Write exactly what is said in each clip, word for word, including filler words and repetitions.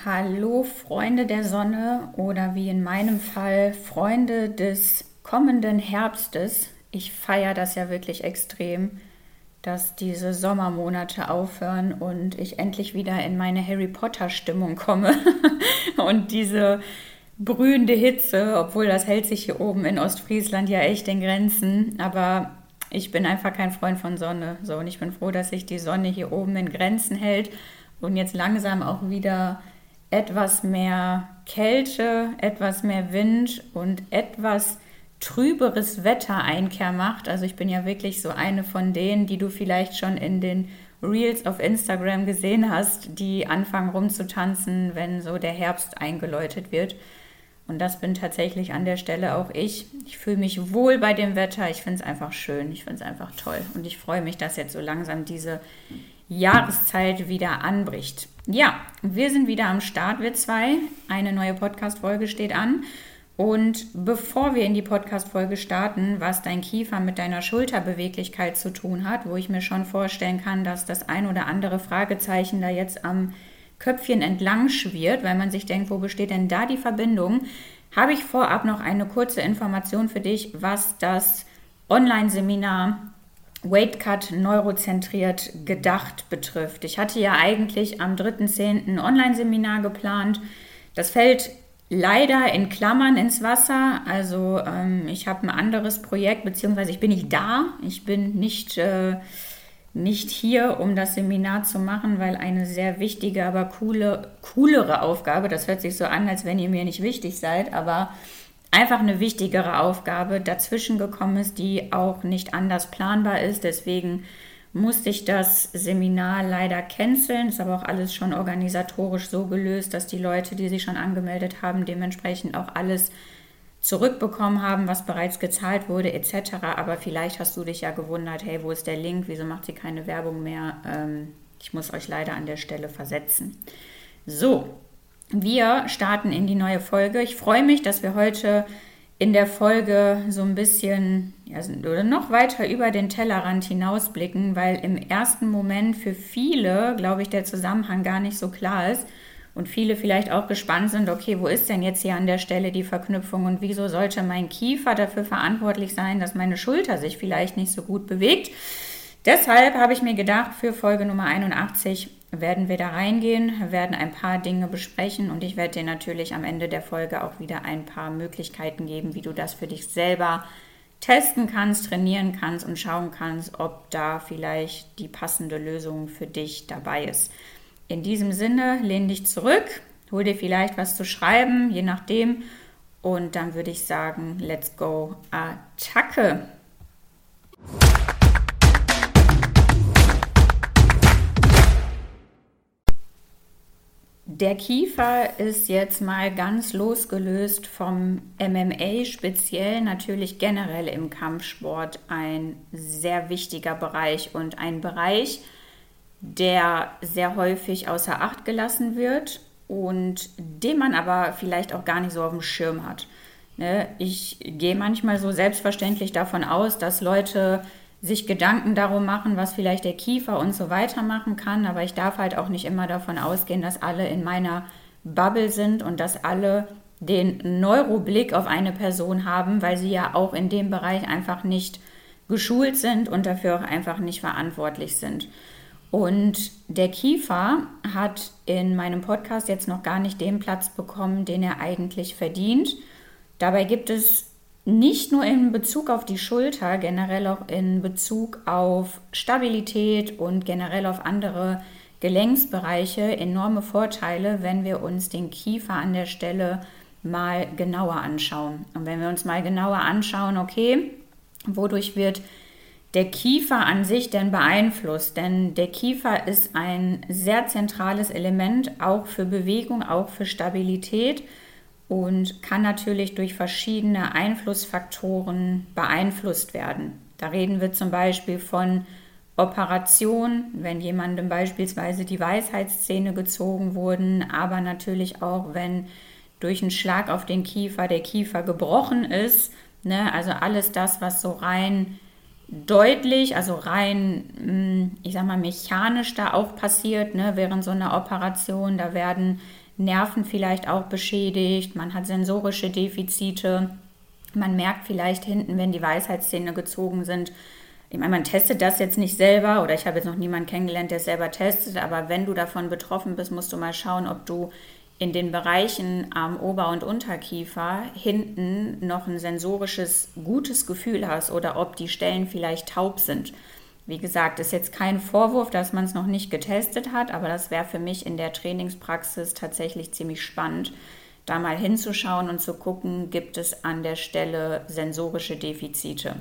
Hallo Freunde der Sonne oder wie in meinem Fall Freunde des kommenden Herbstes. Ich feiere das ja wirklich extrem, dass diese Sommermonate aufhören und ich endlich wieder in meine Harry Potter Stimmung komme und diese brühende Hitze, obwohl das hält sich hier oben in Ostfriesland ja echt in Grenzen, aber ich bin einfach kein Freund von Sonne. So, und ich bin froh, dass sich die Sonne hier oben in Grenzen hält und jetzt langsam auch wieder etwas mehr Kälte, etwas mehr Wind und etwas trüberes Wetter Einkehr macht. Also ich bin ja wirklich so eine von denen, die du vielleicht schon in den Reels auf Instagram gesehen hast, die anfangen rumzutanzen, wenn so der Herbst eingeläutet wird. Und das bin tatsächlich an der Stelle auch ich. Ich fühle mich wohl bei dem Wetter. Ich finde es einfach schön. Ich finde es einfach toll. Und ich freue mich, dass jetzt so langsam diese Jahreszeit wieder anbricht. Ja, wir sind wieder am Start, wir zwei. Eine neue Podcast-Folge steht an. Und bevor wir in die Podcast-Folge starten, was dein Kiefer mit deiner Schulterbeweglichkeit zu tun hat, wo ich mir schon vorstellen kann, dass das ein oder andere Fragezeichen da jetzt am Köpfchen entlang schwirrt, weil man sich denkt, wo besteht denn da die Verbindung, habe ich vorab noch eine kurze Information für dich, was das Online-Seminar Weight Cut neurozentriert gedacht betrifft. Ich hatte ja eigentlich am dritten zehnten ein Online-Seminar geplant. Das fällt leider in Klammern ins Wasser. Also ähm, ich habe ein anderes Projekt, beziehungsweise ich bin nicht da. Ich bin nicht, äh, nicht hier, um das Seminar zu machen, weil eine sehr wichtige, aber coole, coolere Aufgabe, das hört sich so an, als wenn ihr mir nicht wichtig seid, aber einfach eine wichtigere Aufgabe dazwischen gekommen ist, die auch nicht anders planbar ist. Deswegen musste ich das Seminar leider canceln. Ist aber auch alles schon organisatorisch so gelöst, dass die Leute, die sich schon angemeldet haben, dementsprechend auch alles zurückbekommen haben, was bereits gezahlt wurde et cetera. Aber vielleicht hast du dich ja gewundert, hey, wo ist der Link? Wieso macht sie keine Werbung mehr? Ähm, ich muss euch leider an der Stelle versetzen. So. Wir starten in die neue Folge. Ich freue mich, dass wir heute in der Folge so ein bisschen ja, oder noch weiter über den Tellerrand hinausblicken, weil im ersten Moment für viele, glaube ich, der Zusammenhang gar nicht so klar ist und viele vielleicht auch gespannt sind, okay, wo ist denn jetzt hier an der Stelle die Verknüpfung und wieso sollte mein Kiefer dafür verantwortlich sein, dass meine Schulter sich vielleicht nicht so gut bewegt? Deshalb habe ich mir gedacht, für Folge Nummer einundachtzig werden wir da reingehen, werden ein paar Dinge besprechen und ich werde dir natürlich am Ende der Folge auch wieder ein paar Möglichkeiten geben, wie du das für dich selber testen kannst, trainieren kannst und schauen kannst, ob da vielleicht die passende Lösung für dich dabei ist. In diesem Sinne, lehn dich zurück, hol dir vielleicht was zu schreiben, je nachdem, und dann würde ich sagen, let's go, Attacke! Der Kiefer ist jetzt mal ganz losgelöst vom M M A, speziell natürlich generell im Kampfsport ein sehr wichtiger Bereich und ein Bereich, der sehr häufig außer Acht gelassen wird und den man aber vielleicht auch gar nicht so auf dem Schirm hat. Ich gehe manchmal so selbstverständlich davon aus, dass Leute sich Gedanken darum machen, was vielleicht der Kiefer und so weiter machen kann. Aber ich darf halt auch nicht immer davon ausgehen, dass alle in meiner Bubble sind und dass alle den Neuroblick auf eine Person haben, weil sie ja auch in dem Bereich einfach nicht geschult sind und dafür auch einfach nicht verantwortlich sind. Und der Kiefer hat in meinem Podcast jetzt noch gar nicht den Platz bekommen, den er eigentlich verdient. Dabei gibt es nicht nur in Bezug auf die Schulter, generell auch in Bezug auf Stabilität und generell auf andere Gelenksbereiche enorme Vorteile, wenn wir uns den Kiefer an der Stelle mal genauer anschauen. Und wenn wir uns mal genauer anschauen, okay, wodurch wird der Kiefer an sich denn beeinflusst? Denn der Kiefer ist ein sehr zentrales Element, auch für Bewegung, auch für Stabilität, und kann natürlich durch verschiedene Einflussfaktoren beeinflusst werden. Da reden wir zum Beispiel von Operation, wenn jemandem beispielsweise die Weisheitszähne gezogen wurden, aber natürlich auch, wenn durch einen Schlag auf den Kiefer der Kiefer gebrochen ist. Ne? Also alles das, was so rein deutlich, also rein, ich sag mal, mechanisch da auch passiert, ne? Während so einer Operation, da werden Nerven vielleicht auch beschädigt, man hat sensorische Defizite, man merkt vielleicht hinten, wenn die Weisheitszähne gezogen sind. Ich meine, man testet das jetzt nicht selber oder ich habe jetzt noch niemanden kennengelernt, der es selber testet, aber wenn du davon betroffen bist, musst du mal schauen, ob du in den Bereichen am Ober- und Unterkiefer hinten noch ein sensorisches, gutes Gefühl hast oder ob die Stellen vielleicht taub sind. Wie gesagt, ist jetzt kein Vorwurf, dass man es noch nicht getestet hat, aber das wäre für mich in der Trainingspraxis tatsächlich ziemlich spannend, da mal hinzuschauen und zu gucken, gibt es an der Stelle sensorische Defizite.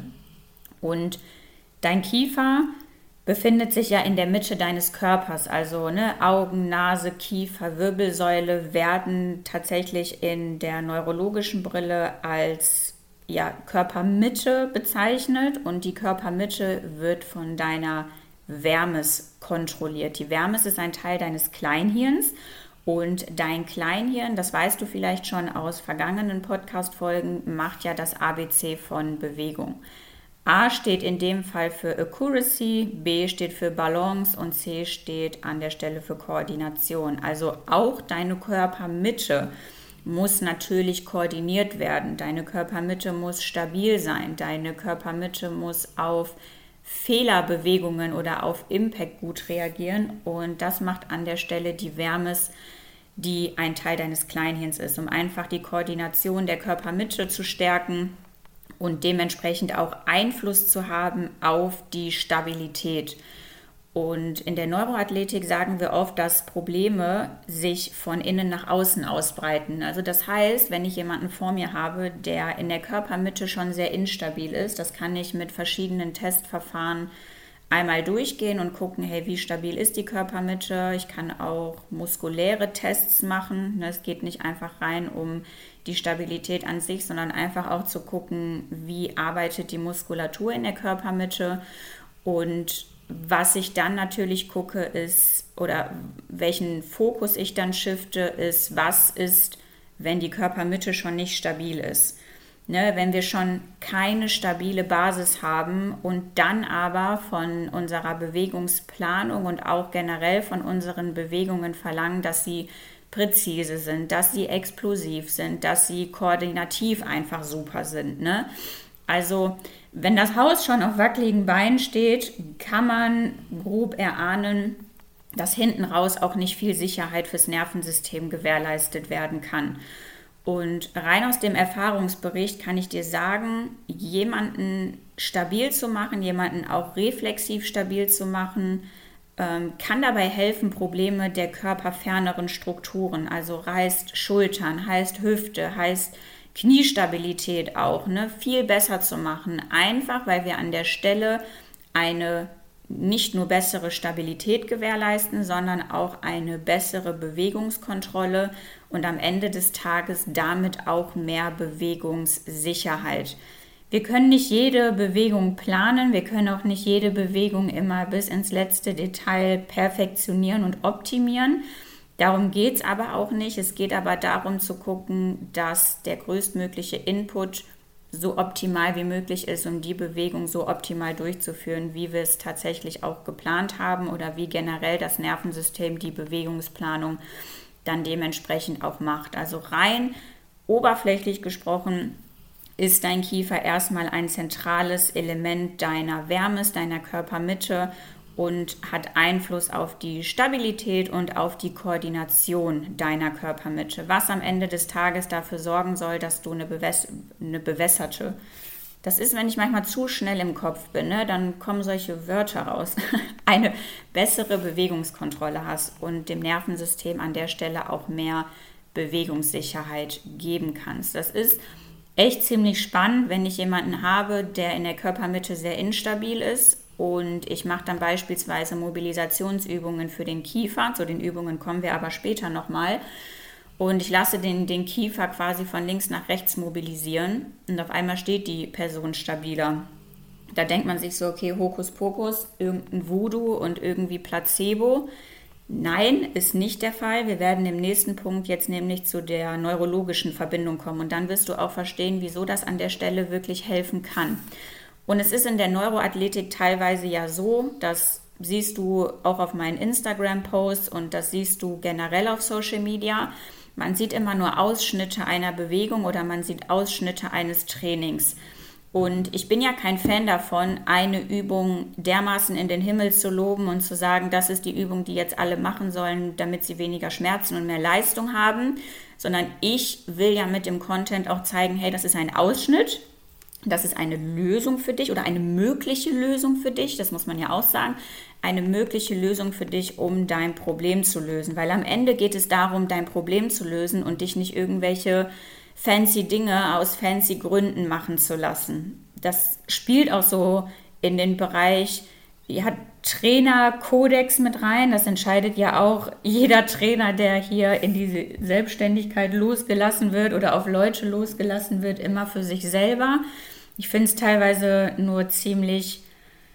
Und dein Kiefer befindet sich ja in der Mitte deines Körpers, also ne, Augen, Nase, Kiefer, Wirbelsäule werden tatsächlich in der neurologischen Brille als ja, Körpermitte bezeichnet und die Körpermitte wird von deiner Vermis kontrolliert. Die Vermis ist ein Teil deines Kleinhirns und dein Kleinhirn, das weißt du vielleicht schon aus vergangenen Podcast-Folgen, macht ja das A B C von Bewegung. A steht in dem Fall für Accuracy, B steht für Balance und C steht an der Stelle für Koordination. Also auch deine Körpermitte muss natürlich koordiniert werden. Deine Körpermitte muss stabil sein. Deine Körpermitte muss auf Fehlerbewegungen oder auf Impact gut reagieren. Und das macht an der Stelle die Vermis, die ein Teil deines Kleinhirns ist, um einfach die Koordination der Körpermitte zu stärken und dementsprechend auch Einfluss zu haben auf die Stabilität. Und in der Neuroathletik sagen wir oft, dass Probleme sich von innen nach außen ausbreiten. Also das heißt, wenn ich jemanden vor mir habe, der in der Körpermitte schon sehr instabil ist, das kann ich mit verschiedenen Testverfahren einmal durchgehen und gucken, hey, wie stabil ist die Körpermitte? Ich kann auch muskuläre Tests machen. Es geht nicht einfach rein um die Stabilität an sich, sondern einfach auch zu gucken, wie arbeitet die Muskulatur in der Körpermitte. Und was ich dann natürlich gucke ist, oder welchen Fokus ich dann shifte, ist, was ist, wenn die Körpermitte schon nicht stabil ist. Ne, wenn wir schon keine stabile Basis haben und dann aber von unserer Bewegungsplanung und auch generell von unseren Bewegungen verlangen, dass sie präzise sind, dass sie explosiv sind, dass sie koordinativ einfach super sind. Ne? Also wenn das Haus schon auf wackeligen Beinen steht, kann man grob erahnen, dass hinten raus auch nicht viel Sicherheit fürs Nervensystem gewährleistet werden kann. Und rein aus dem Erfahrungsbericht kann ich dir sagen, jemanden stabil zu machen, jemanden auch reflexiv stabil zu machen, ähm, kann dabei helfen, Probleme der körperferneren Strukturen, also heißt Schultern, heißt Hüfte, heißt Kniestabilität auch, ne, viel besser zu machen. Einfach, weil wir an der Stelle eine nicht nur bessere Stabilität gewährleisten, sondern auch eine bessere Bewegungskontrolle und am Ende des Tages damit auch mehr Bewegungssicherheit. Wir können nicht jede Bewegung planen, wir können auch nicht jede Bewegung immer bis ins letzte Detail perfektionieren und optimieren. Darum geht es aber auch nicht. Es geht aber darum zu gucken, dass der größtmögliche Input so optimal wie möglich ist, um die Bewegung so optimal durchzuführen, wie wir es tatsächlich auch geplant haben oder wie generell das Nervensystem die Bewegungsplanung dann dementsprechend auch macht. Also rein oberflächlich gesprochen ist dein Kiefer erstmal ein zentrales Element deiner Vermis, deiner Körpermitte und hat Einfluss auf die Stabilität und auf die Koordination deiner Körpermitte, was am Ende des Tages dafür sorgen soll, dass du eine, bewäss- eine bewässerte, das ist, wenn ich manchmal zu schnell im Kopf bin, ne, dann kommen solche Wörter raus, eine bessere Bewegungskontrolle hast und dem Nervensystem an der Stelle auch mehr Bewegungssicherheit geben kannst. Das ist echt ziemlich spannend, wenn ich jemanden habe, der in der Körpermitte sehr instabil ist. Und ich mache dann beispielsweise Mobilisationsübungen für den Kiefer. Zu den Übungen kommen wir aber später nochmal. Und ich lasse den, den Kiefer quasi von links nach rechts mobilisieren. Und auf einmal steht die Person stabiler. Da denkt man sich so, okay, Hokuspokus, irgendein Voodoo und irgendwie Placebo. Nein, ist nicht der Fall. Wir werden im nächsten Punkt jetzt nämlich zu der neurologischen Verbindung kommen. Und dann wirst du auch verstehen, wieso das an der Stelle wirklich helfen kann. Und es ist in der Neuroathletik teilweise ja so, dass siehst du auch auf meinen Instagram-Posts und das siehst du generell auf Social Media. Man sieht immer nur Ausschnitte einer Bewegung oder man sieht Ausschnitte eines Trainings. Und ich bin ja kein Fan davon, eine Übung dermaßen in den Himmel zu loben und zu sagen, das ist die Übung, die jetzt alle machen sollen, damit sie weniger Schmerzen und mehr Leistung haben, sondern ich will ja mit dem Content auch zeigen, hey, das ist ein Ausschnitt, das ist eine Lösung für dich oder eine mögliche Lösung für dich, das muss man ja auch sagen, eine mögliche Lösung für dich, um dein Problem zu lösen. Weil am Ende geht es darum, dein Problem zu lösen und dich nicht irgendwelche fancy Dinge aus fancy Gründen machen zu lassen. Das spielt auch so in den Bereich, ja, Trainerkodex mit rein. Das entscheidet ja auch jeder Trainer, der hier in diese Selbstständigkeit losgelassen wird oder auf Leute losgelassen wird, immer für sich selber. Ich finde es teilweise nur ziemlich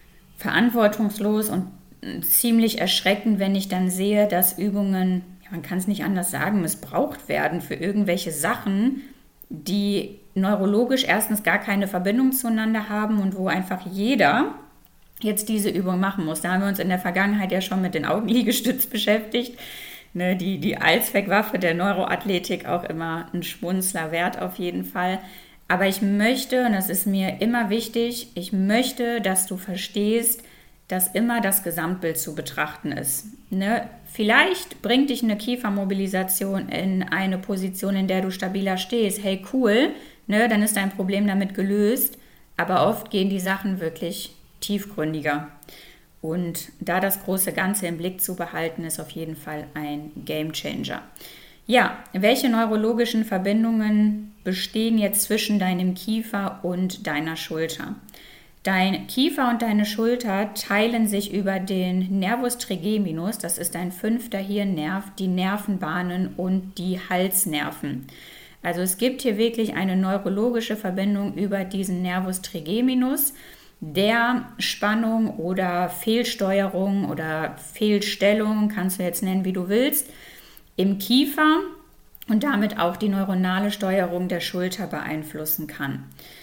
verantwortungslos und ziemlich erschreckend, wenn ich dann sehe, dass Übungen, ja, man kann es nicht anders sagen, missbraucht werden für irgendwelche Sachen, die neurologisch erstens gar keine Verbindung zueinander haben und wo einfach jeder jetzt diese Übung machen muss. Da haben wir uns in der Vergangenheit ja schon mit den Augenliegestütz beschäftigt. Ne, die, die Allzweckwaffe der Neuroathletik, auch immer ein Schmunzler wert auf jeden Fall. Aber ich möchte, und das ist mir immer wichtig, ich möchte, dass du verstehst, dass immer das Gesamtbild zu betrachten ist. Ne? Vielleicht bringt dich eine Kiefermobilisation in eine Position, in der du stabiler stehst. Hey, cool, ne? Dann ist dein Problem damit gelöst. Aber oft gehen die Sachen wirklich tiefgründiger. Und da das große Ganze im Blick zu behalten, ist auf jeden Fall ein Gamechanger. Ja, welche neurologischen Verbindungen bestehen jetzt zwischen deinem Kiefer und deiner Schulter? Dein Kiefer und deine Schulter teilen sich über den Nervus trigeminus, das ist ein fünfter Hirnnerv, die Nervenbahnen und die Halsnerven. Also es gibt hier wirklich eine neurologische Verbindung über diesen Nervus trigeminus, der Spannung oder Fehlsteuerung oder Fehlstellung, kannst du jetzt nennen, wie du willst, im Kiefer und damit auch die neuronale Steuerung der Schulter beeinflussen kann.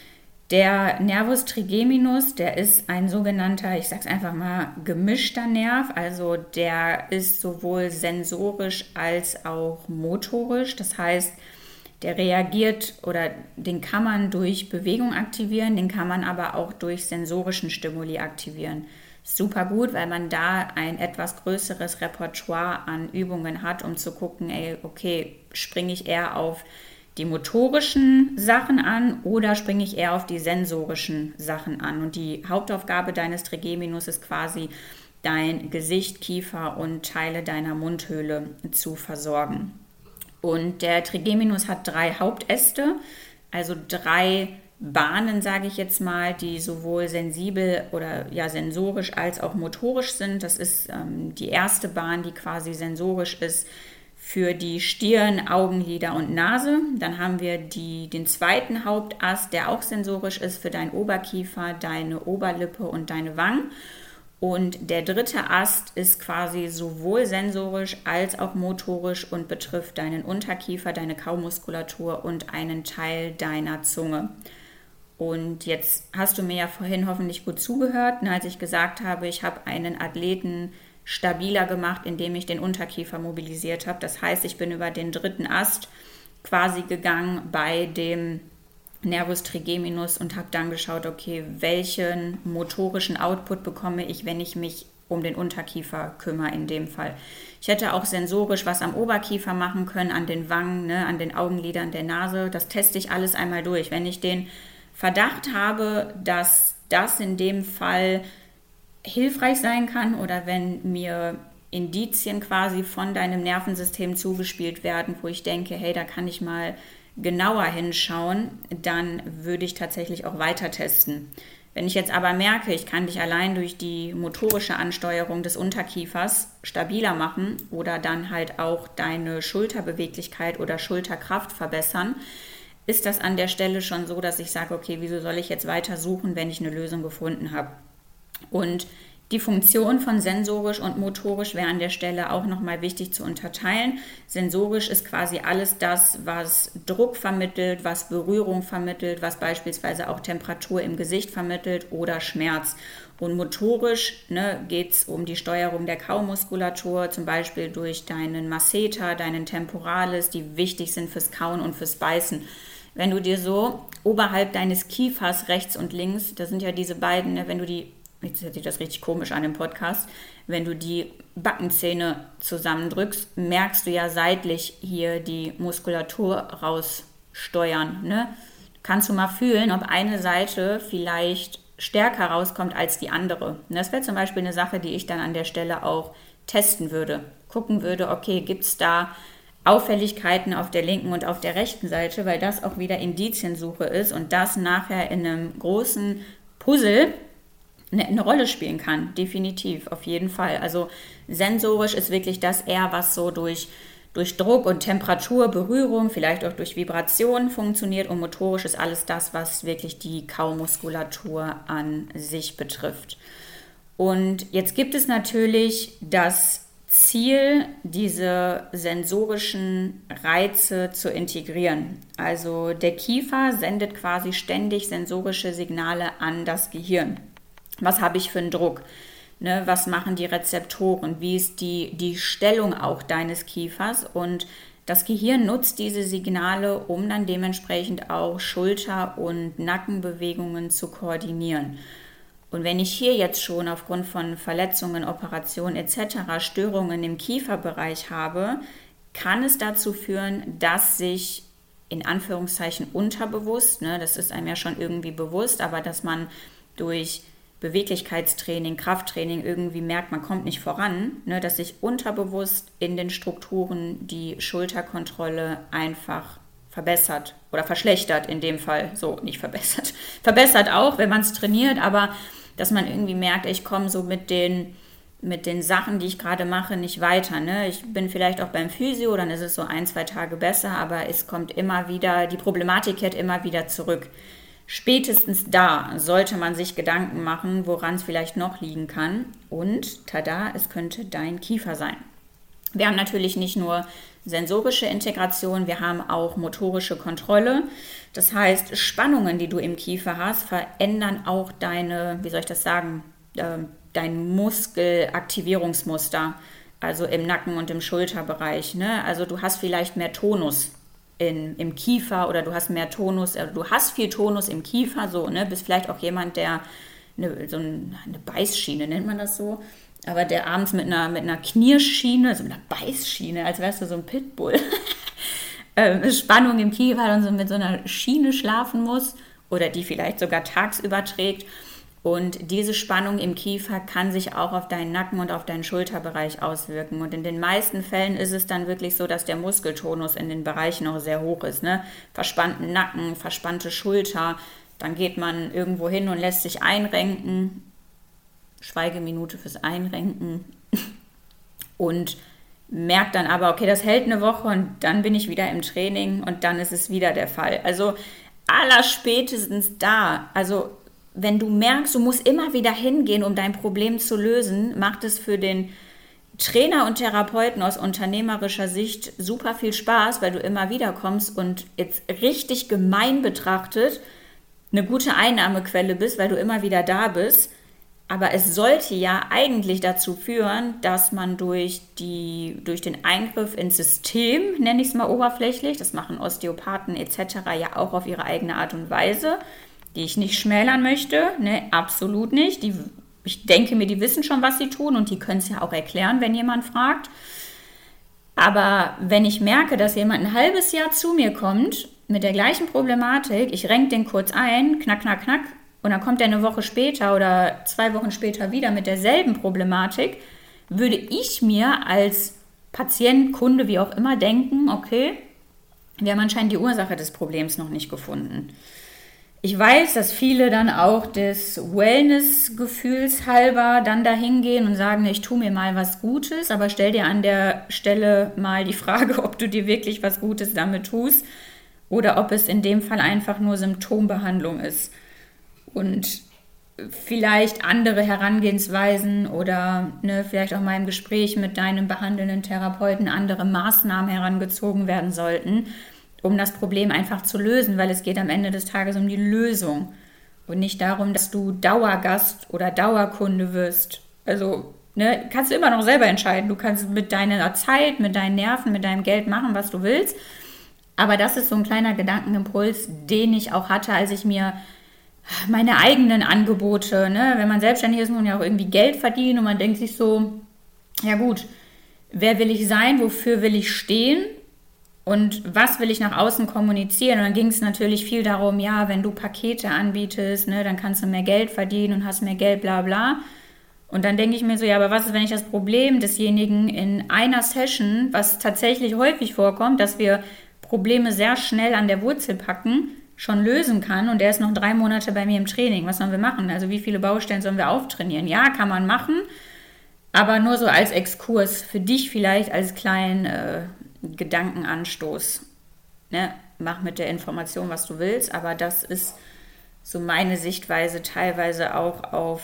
Der Nervus trigeminus, der ist ein sogenannter, ich sag's einfach mal, gemischter Nerv, also der ist sowohl sensorisch als auch motorisch, das heißt, der reagiert oder den kann man durch Bewegung aktivieren, den kann man aber auch durch sensorischen Stimuli aktivieren. Super gut, weil man da ein etwas größeres Repertoire an Übungen hat, um zu gucken, ey, okay, springe ich eher auf die motorischen Sachen an oder springe ich eher auf die sensorischen Sachen an? Und die Hauptaufgabe deines Trigeminus ist quasi, dein Gesicht, Kiefer und Teile deiner Mundhöhle zu versorgen. Und der Trigeminus hat drei Hauptäste, also drei Bahnen, sage ich jetzt mal, die sowohl sensibel oder ja sensorisch als auch motorisch sind. Das ist ähm, die erste Bahn, die quasi sensorisch ist für die Stirn, Augenlider und Nase. Dann haben wir die, den zweiten Hauptast, der auch sensorisch ist für deinen Oberkiefer, deine Oberlippe und deine Wangen. Und der dritte Ast ist quasi sowohl sensorisch als auch motorisch und betrifft deinen Unterkiefer, deine Kaumuskulatur und einen Teil deiner Zunge. Und jetzt hast du mir ja vorhin hoffentlich gut zugehört, als ich gesagt habe, ich habe einen Athleten stabiler gemacht, indem ich den Unterkiefer mobilisiert habe. Das heißt, ich bin über den dritten Ast quasi gegangen bei dem Nervus trigeminus und habe dann geschaut, okay, welchen motorischen Output bekomme ich, wenn ich mich um den Unterkiefer kümmere in dem Fall. Ich hätte auch sensorisch was am Oberkiefer machen können, an den Wangen, ne, an den Augenlidern, der Nase. Das teste ich alles einmal durch. Wenn ich den Verdacht habe, dass das in dem Fall hilfreich sein kann oder wenn mir Indizien quasi von deinem Nervensystem zugespielt werden, wo ich denke, hey, da kann ich mal genauer hinschauen, dann würde ich tatsächlich auch weiter testen. Wenn ich jetzt aber merke, ich kann dich allein durch die motorische Ansteuerung des Unterkiefers stabiler machen oder dann halt auch deine Schulterbeweglichkeit oder Schulterkraft verbessern, ist das an der Stelle schon so, dass ich sage, okay, wieso soll ich jetzt weiter suchen, wenn ich eine Lösung gefunden habe? Und die Funktion von sensorisch und motorisch wäre an der Stelle auch nochmal wichtig zu unterteilen. Sensorisch ist quasi alles das, was Druck vermittelt, was Berührung vermittelt, was beispielsweise auch Temperatur im Gesicht vermittelt oder Schmerz. Und motorisch, ne, geht es um die Steuerung der Kaumuskulatur, zum Beispiel durch deinen Masseter, deinen Temporalis, die wichtig sind fürs Kauen und fürs Beißen. Wenn du dir so oberhalb deines Kiefers rechts und links, das sind ja diese beiden, ne, wenn du die, jetzt hört sich das richtig komisch an im Podcast, wenn du die Backenzähne zusammendrückst, merkst du ja seitlich hier die Muskulatur raussteuern. Ne? Kannst du mal fühlen, ob eine Seite vielleicht stärker rauskommt als die andere. Und das wäre zum Beispiel eine Sache, die ich dann an der Stelle auch testen würde. Gucken würde, okay, gibt es da Auffälligkeiten auf der linken und auf der rechten Seite, weil das auch wieder Indiziensuche ist und das nachher in einem großen Puzzle eine, eine Rolle spielen kann. Definitiv, auf jeden Fall. Also sensorisch ist wirklich das eher, was so durch durch Druck und Temperatur, Berührung, vielleicht auch durch Vibration funktioniert, und motorisch ist alles das, was wirklich die Kaumuskulatur an sich betrifft. Und jetzt gibt es natürlich das Ziel, diese sensorischen Reize zu integrieren. Also der Kiefer sendet quasi ständig sensorische Signale an das Gehirn. Was habe ich für einen Druck? Ne, was machen die Rezeptoren? Wie ist die, die Stellung auch deines Kiefers? Und das Gehirn nutzt diese Signale, um dann dementsprechend auch Schulter- und Nackenbewegungen zu koordinieren. Und wenn ich hier jetzt schon aufgrund von Verletzungen, Operationen et cetera Störungen im Kieferbereich habe, kann es dazu führen, dass sich in Anführungszeichen unterbewusst, ne, das ist einem ja schon irgendwie bewusst, aber dass man durch Beweglichkeitstraining, Krafttraining irgendwie merkt, man kommt nicht voran, ne, dass sich unterbewusst in den Strukturen die Schulterkontrolle einfach verbessert oder verschlechtert in dem Fall, so nicht verbessert, verbessert auch, wenn man es trainiert, aber dass man irgendwie merkt, ich komme so mit den, mit den Sachen, die ich gerade mache, nicht weiter. Ne? Ich bin vielleicht auch beim Physio, dann ist es so ein, zwei Tage besser, aber es kommt immer wieder, die Problematik kehrt immer wieder zurück. Spätestens da sollte man sich Gedanken machen, woran es vielleicht noch liegen kann. Und tada, es könnte dein Kiefer sein. Wir haben natürlich nicht nur sensorische Integration, wir haben auch motorische Kontrolle. Das heißt, Spannungen, die du im Kiefer hast, verändern auch deine, wie soll ich das sagen, äh, dein Muskelaktivierungsmuster, also im Nacken- und im Schulterbereich. Ne? Also du hast vielleicht mehr Tonus In, im Kiefer oder du hast mehr Tonus, also du hast viel Tonus im Kiefer, so, ne, bist vielleicht auch jemand, der eine, so eine Beißschiene, nennt man das so, aber der abends mit einer, mit einer Knirschschiene, so einer Beißschiene, als wärst du so ein Pitbull, äh, Spannung im Kiefer und so mit so einer Schiene schlafen muss oder die vielleicht sogar tagsüber trägt. Und diese Spannung im Kiefer kann sich auch auf deinen Nacken und auf deinen Schulterbereich auswirken. Und in den meisten Fällen ist es dann wirklich so, dass der Muskeltonus in den Bereichen noch sehr hoch ist. Ne? Verspannten Nacken, verspannte Schulter. Dann geht man irgendwo hin und lässt sich einrenken. Schweigeminute fürs Einrenken. Und merkt dann aber, okay, das hält eine Woche und dann bin ich wieder im Training und dann ist es wieder der Fall. Also allerspätestens da, also wenn du merkst, du musst immer wieder hingehen, um dein Problem zu lösen, macht es für den Trainer und Therapeuten aus unternehmerischer Sicht super viel Spaß, weil du immer wieder kommst und jetzt richtig gemein betrachtet eine gute Einnahmequelle bist, weil du immer wieder da bist. Aber es sollte ja eigentlich dazu führen, dass man durch, die, durch den Eingriff ins System, nenne ich es mal oberflächlich, das machen Osteopathen et cetera ja auch auf ihre eigene Art und Weise, die ich nicht schmälern möchte, ne, absolut nicht. Die, ich denke mir, die wissen schon, was sie tun und die können es ja auch erklären, wenn jemand fragt. Aber wenn ich merke, dass jemand ein halbes Jahr zu mir kommt mit der gleichen Problematik, ich renke den kurz ein, knack, knack, knack, und dann kommt er eine Woche später oder zwei Wochen später wieder mit derselben Problematik, würde ich mir als Patient, Kunde, wie auch immer denken, okay, wir haben anscheinend die Ursache des Problems noch nicht gefunden. Ich weiß, dass viele dann auch des Wellness-Gefühls halber dann dahin gehen und sagen, ich tue mir mal was Gutes, aber stell dir an der Stelle mal die Frage, ob du dir wirklich was Gutes damit tust oder ob es in dem Fall einfach nur Symptombehandlung ist und vielleicht andere Herangehensweisen oder ne, vielleicht auch mal im Gespräch mit deinem behandelnden Therapeuten andere Maßnahmen herangezogen werden sollten, um das Problem einfach zu lösen, weil es geht am Ende des Tages um die Lösung Und nicht darum, dass du Dauergast oder Dauerkunde wirst. Also, ne, kannst du immer noch selber entscheiden. Du kannst mit deiner Zeit, mit deinen Nerven, mit deinem Geld machen, was du willst. Aber das ist so ein kleiner Gedankenimpuls, den ich auch hatte, als ich mir meine eigenen Angebote, ne, wenn man selbstständig ist, muss man ja auch irgendwie Geld verdienen und man denkt sich so, ja gut, wer will ich sein, wofür will ich stehen und was will ich nach außen kommunizieren? Und dann ging es natürlich viel darum, ja, wenn du Pakete anbietest, ne, dann kannst du mehr Geld verdienen und hast mehr Geld, bla bla. Und dann denke ich mir so, ja, aber was ist, wenn ich das Problem desjenigen in einer Session, was tatsächlich häufig vorkommt, dass wir Probleme sehr schnell an der Wurzel packen, schon lösen kann und der ist noch drei Monate bei mir im Training. Was sollen wir machen? Also wie viele Baustellen sollen wir auftrainieren? Ja, kann man machen, aber nur so als Exkurs für dich vielleicht als kleinen äh, Gedankenanstoß. Ne? Mach mit der Information, was du willst, aber das ist so meine Sichtweise teilweise auch auf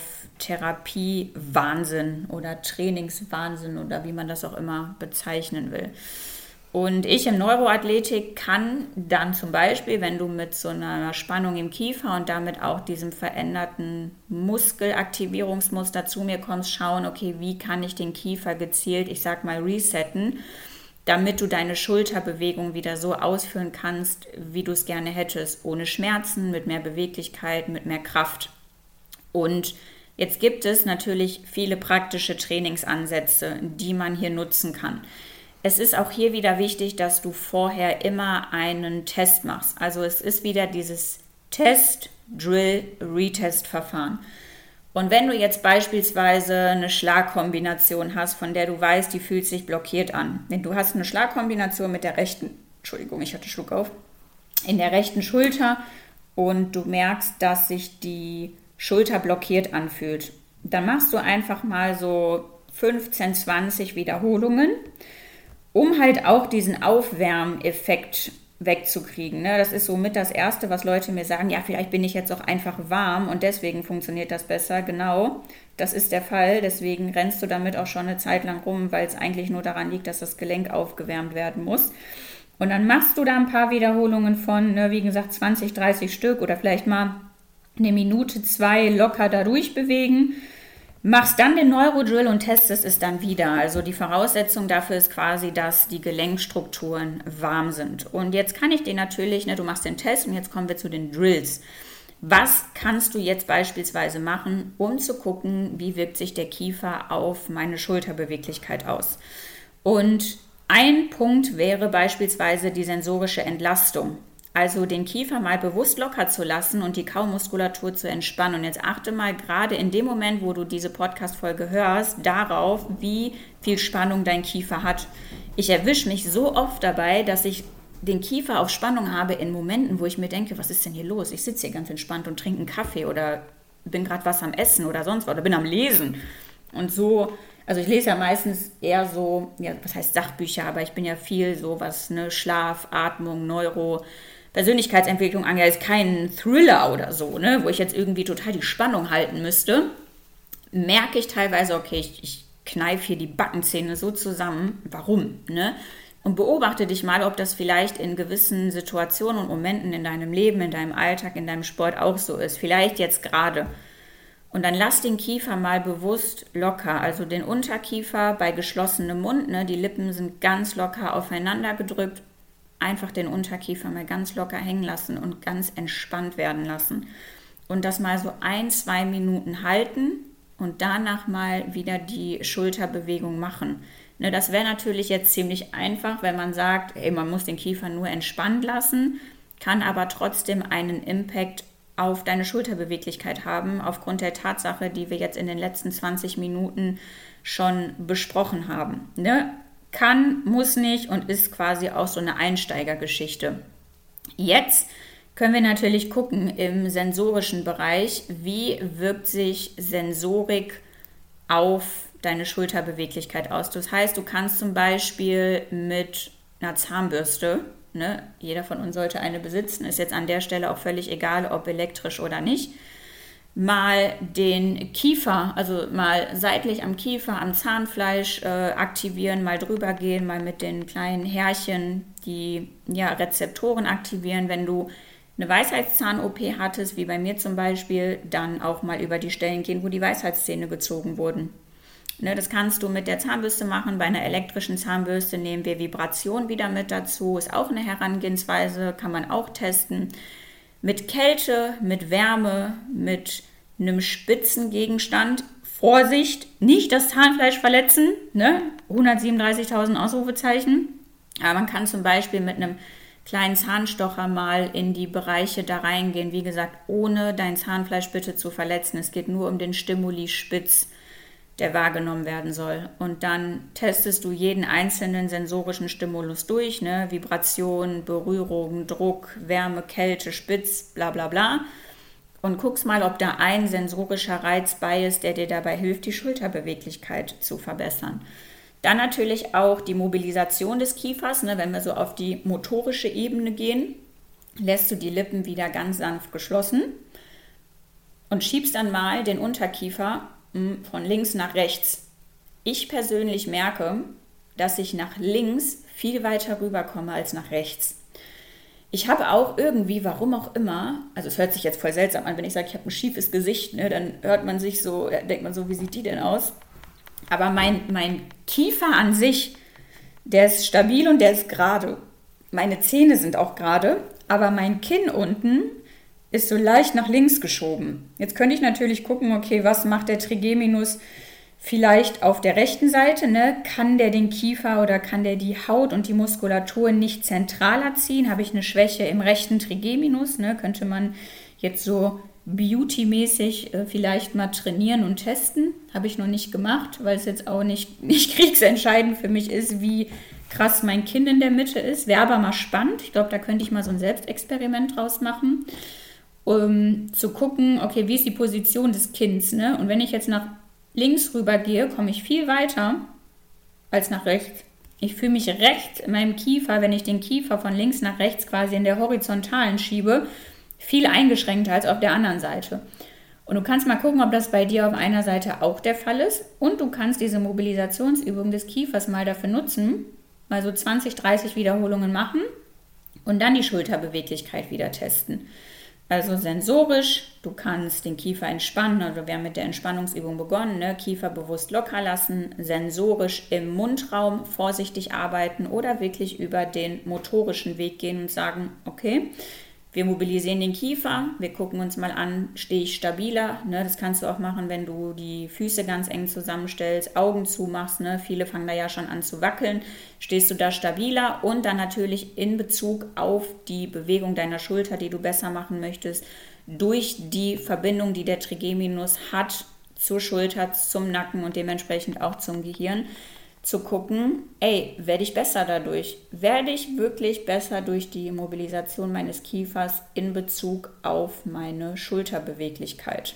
Therapie-Wahnsinn oder Trainingswahnsinn oder wie man das auch immer bezeichnen will. Und ich im Neuroathletik kann dann zum Beispiel, wenn du mit so einer Spannung im Kiefer und damit auch diesem veränderten Muskelaktivierungsmuster zu mir kommst, schauen, okay, wie kann ich den Kiefer gezielt, ich sag mal, resetten, damit du deine Schulterbewegung wieder so ausführen kannst, wie du es gerne hättest, ohne Schmerzen, mit mehr Beweglichkeit, mit mehr Kraft. Und jetzt gibt es natürlich viele praktische Trainingsansätze, die man hier nutzen kann. Es ist auch hier wieder wichtig, dass du vorher immer einen Test machst. Also es ist wieder dieses Test, Drill, Retest-Verfahren. Und wenn du jetzt beispielsweise eine Schlagkombination hast, von der du weißt, die fühlt sich blockiert an. Wenn du hast eine Schlagkombination mit der rechten, Entschuldigung, ich hatte Schluck auf, in der rechten Schulter und du merkst, dass sich die Schulter blockiert anfühlt, dann machst du einfach mal so fünfzehn, zwanzig Wiederholungen, um halt auch diesen Aufwärmeffekt wegzukriegen. Ne? Das ist somit das Erste, was Leute mir sagen, ja, vielleicht bin ich jetzt auch einfach warm und deswegen funktioniert das besser. Genau, das ist der Fall. Deswegen rennst du damit auch schon eine Zeit lang rum, weil es eigentlich nur daran liegt, dass das Gelenk aufgewärmt werden muss. Und dann machst du da ein paar Wiederholungen von, ne, wie gesagt, zwanzig, dreißig Stück oder vielleicht mal eine Minute, zwei locker da durchbewegen. Machst dann den Neurodrill und testest es dann wieder. Also die Voraussetzung dafür ist quasi, dass die Gelenkstrukturen warm sind. Und jetzt kann ich dir natürlich, ne, du machst den Test und jetzt kommen wir zu den Drills. Was kannst du jetzt beispielsweise machen, um zu gucken, wie wirkt sich der Kiefer auf meine Schulterbeweglichkeit aus? Und ein Punkt wäre beispielsweise die sensorische Entlastung. Also den Kiefer mal bewusst locker zu lassen und die Kaumuskulatur zu entspannen. Und jetzt achte mal gerade in dem Moment, wo du diese Podcast-Folge hörst, darauf, wie viel Spannung dein Kiefer hat. Ich erwische mich so oft dabei, dass ich den Kiefer auf Spannung habe in Momenten, wo ich mir denke, was ist denn hier los? Ich sitze hier ganz entspannt und trinke einen Kaffee oder bin gerade was am Essen oder sonst was oder bin am Lesen. Und so, also ich lese ja meistens eher so, ja, was heißt Sachbücher, aber ich bin ja viel so was, ne, Schlaf, Atmung, Neuro, Persönlichkeitsentwicklung angeht, ist kein Thriller oder so, ne, wo ich jetzt irgendwie total die Spannung halten müsste, merke ich teilweise, okay, ich, ich kneife hier die Backenzähne so zusammen. Warum? Ne? Und beobachte dich mal, ob das vielleicht in gewissen Situationen und Momenten in deinem Leben, in deinem Alltag, in deinem Sport auch so ist. Vielleicht jetzt gerade. Und dann lass den Kiefer mal bewusst locker, also den Unterkiefer bei geschlossenem Mund, ne, die Lippen sind ganz locker aufeinander gedrückt, einfach den Unterkiefer mal ganz locker hängen lassen und ganz entspannt werden lassen. Und das mal so ein, zwei Minuten halten und danach mal wieder die Schulterbewegung machen. Ne, das wäre natürlich jetzt ziemlich einfach, wenn man sagt, ey, man muss den Kiefer nur entspannt lassen, kann aber trotzdem einen Impact auf deine Schulterbeweglichkeit haben, aufgrund der Tatsache, die wir jetzt in den letzten zwanzig Minuten schon besprochen haben. Ne? Kann, muss nicht und ist quasi auch so eine Einsteigergeschichte. Jetzt können wir natürlich gucken im sensorischen Bereich, wie wirkt sich Sensorik auf deine Schulterbeweglichkeit aus. Das heißt, du kannst zum Beispiel mit einer Zahnbürste, ne, jeder von uns sollte eine besitzen, ist jetzt an der Stelle auch völlig egal, ob elektrisch oder nicht, mal den Kiefer, also mal seitlich am Kiefer, am Zahnfleisch äh, aktivieren, mal drüber gehen, mal mit den kleinen Härchen die ja, Rezeptoren aktivieren. Wenn du eine Weisheitszahn-O P hattest, wie bei mir zum Beispiel, dann auch mal über die Stellen gehen, wo die Weisheitszähne gezogen wurden. Ne, das kannst du mit der Zahnbürste machen. Bei einer elektrischen Zahnbürste nehmen wir Vibration wieder mit dazu. Ist auch eine Herangehensweise, kann man auch testen. Mit Kälte, mit Wärme, mit einem spitzen Gegenstand. Vorsicht, nicht das Zahnfleisch verletzen, ne? hundertsiebenunddreißigtausend Ausrufezeichen. Aber man kann zum Beispiel mit einem kleinen Zahnstocher mal in die Bereiche da reingehen. Wie gesagt, ohne dein Zahnfleisch bitte zu verletzen. Es geht nur um den Stimuli-Spitz, der wahrgenommen werden soll. Und dann testest du jeden einzelnen sensorischen Stimulus durch, ne? Vibration, Berührung, Druck, Wärme, Kälte, Spitz, bla bla bla. Und guckst mal, ob da ein sensorischer Reiz bei ist, der dir dabei hilft, die Schulterbeweglichkeit zu verbessern. Dann natürlich auch die Mobilisation des Kiefers. Ne? Wenn wir so auf die motorische Ebene gehen, lässt du die Lippen wieder ganz sanft geschlossen und schiebst dann mal den Unterkiefer von links nach rechts. Ich persönlich merke, dass ich nach links viel weiter rüberkomme als nach rechts. Ich habe auch irgendwie, warum auch immer, also es hört sich jetzt voll seltsam an, wenn ich sage, ich habe ein schiefes Gesicht, ne, dann hört man sich so, denkt man so, wie sieht die denn aus? Aber mein, mein Kiefer an sich, der ist stabil und der ist gerade. Meine Zähne sind auch gerade, aber mein Kinn unten ist so leicht nach links geschoben. Jetzt könnte ich natürlich gucken, okay, was macht der Trigeminus vielleicht auf der rechten Seite, ne? Kann der den Kiefer oder kann der die Haut und die Muskulatur nicht zentraler ziehen? Habe ich eine Schwäche im rechten Trigeminus? Ne? Könnte man jetzt so beauty-mäßig äh, vielleicht mal trainieren und testen. Habe ich noch nicht gemacht, weil es jetzt auch nicht, nicht kriegsentscheidend für mich ist, wie krass mein Kinn in der Mitte ist. Wäre aber mal spannend. Ich glaube, da könnte ich mal so ein Selbstexperiment draus machen, um zu gucken, okay, wie ist die Position des Kinns? Ne? Und wenn ich jetzt nach links rüber gehe, komme ich viel weiter als nach rechts. Ich fühle mich rechts in meinem Kiefer, wenn ich den Kiefer von links nach rechts quasi in der Horizontalen schiebe, viel eingeschränkter als auf der anderen Seite. Und du kannst mal gucken, ob das bei dir auf einer Seite auch der Fall ist. Und du kannst diese Mobilisationsübung des Kiefers mal dafür nutzen, mal so zwanzig, dreißig Wiederholungen machen und dann die Schulterbeweglichkeit wieder testen. Also sensorisch, du kannst den Kiefer entspannen, also wir haben mit der Entspannungsübung begonnen, ne? Kiefer bewusst locker lassen, sensorisch im Mundraum vorsichtig arbeiten oder wirklich über den motorischen Weg gehen und sagen, okay, wir mobilisieren den Kiefer, wir gucken uns mal an, stehe ich stabiler, ne? Das kannst du auch machen, wenn du die Füße ganz eng zusammenstellst, Augen zumachst, ne? Viele fangen da ja schon an zu wackeln, stehst du da stabiler und dann natürlich in Bezug auf die Bewegung deiner Schulter, die du besser machen möchtest, durch die Verbindung, die der Trigeminus hat zur Schulter, zum Nacken und dementsprechend auch zum Gehirn, zu gucken, ey, werde ich besser dadurch? Werde ich wirklich besser durch die Mobilisation meines Kiefers in Bezug auf meine Schulterbeweglichkeit?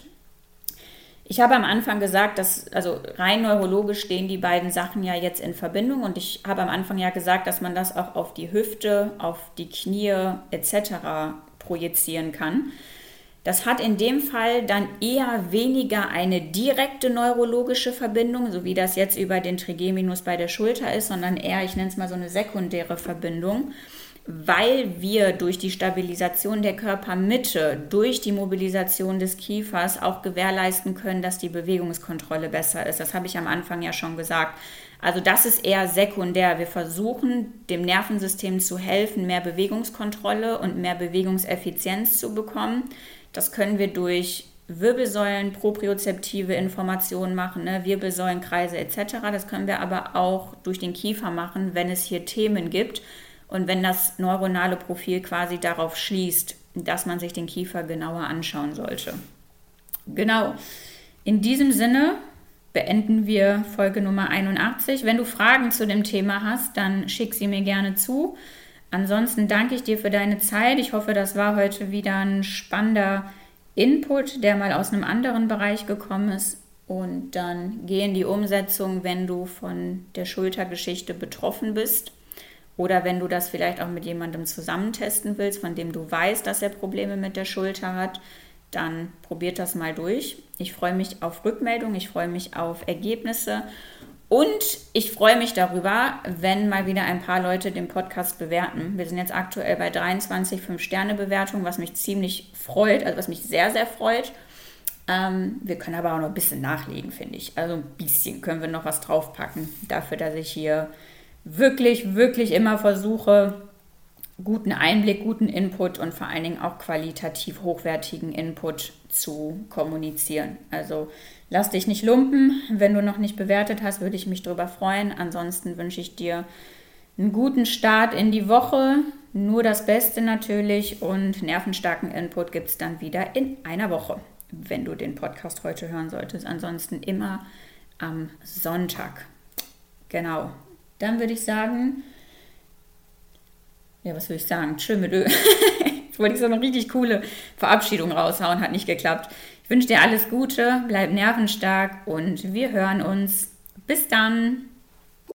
Ich habe am Anfang gesagt, dass, also rein neurologisch stehen die beiden Sachen ja jetzt in Verbindung und ich habe am Anfang ja gesagt, dass man das auch auf die Hüfte, auf die Knie et cetera projizieren kann. Das hat in dem Fall dann eher weniger eine direkte neurologische Verbindung, so wie das jetzt über den Trigeminus bei der Schulter ist, sondern eher, ich nenne es mal so eine sekundäre Verbindung, weil wir durch die Stabilisation der Körpermitte, durch die Mobilisation des Kiefers auch gewährleisten können, dass die Bewegungskontrolle besser ist. Das habe ich am Anfang ja schon gesagt. Also das ist eher sekundär. Wir versuchen, dem Nervensystem zu helfen, mehr Bewegungskontrolle und mehr Bewegungseffizienz zu bekommen. Das können wir durch Wirbelsäulen, propriozeptive Informationen machen, ne? Wirbelsäulenkreise et cetera. Das können wir aber auch durch den Kiefer machen, wenn es hier Themen gibt und wenn das neuronale Profil quasi darauf schließt, dass man sich den Kiefer genauer anschauen sollte. Genau, in diesem Sinne beenden wir Folge Nummer einundachtzig. Wenn du Fragen zu dem Thema hast, dann schick sie mir gerne zu. Ansonsten danke ich dir für deine Zeit. Ich hoffe, das war heute wieder ein spannender Input, der mal aus einem anderen Bereich gekommen ist. Und dann geh in die Umsetzung, wenn du von der Schultergeschichte betroffen bist oder wenn du das vielleicht auch mit jemandem zusammentesten willst, von dem du weißt, dass er Probleme mit der Schulter hat, dann probiert das mal durch. Ich freue mich auf Rückmeldung, ich freue mich auf Ergebnisse. Und ich freue mich darüber, wenn mal wieder ein paar Leute den Podcast bewerten. Wir sind jetzt aktuell bei dreiundzwanzig fünf-Sterne-Bewertungen, was mich ziemlich freut, also was mich sehr, sehr freut. Ähm, wir können aber auch noch ein bisschen nachlegen, finde ich. Also ein bisschen können wir noch was draufpacken. Dafür, dass ich hier wirklich, wirklich immer versuche, guten Einblick, guten Input und vor allen Dingen auch qualitativ hochwertigen Input zu kommunizieren. Also lass dich nicht lumpen. Wenn du noch nicht bewertet hast, würde ich mich darüber freuen. Ansonsten wünsche ich dir einen guten Start in die Woche. Nur das Beste natürlich und nervenstarken Input gibt es dann wieder in einer Woche, wenn du den Podcast heute hören solltest. Ansonsten immer am Sonntag. Genau. Dann würde ich sagen, ja, was würde ich sagen? Tschö mit Ö. Jetzt wollte ich so eine richtig coole Verabschiedung raushauen, hat nicht geklappt. Ich wünsche dir alles Gute, bleib nervenstark und wir hören uns. Bis dann!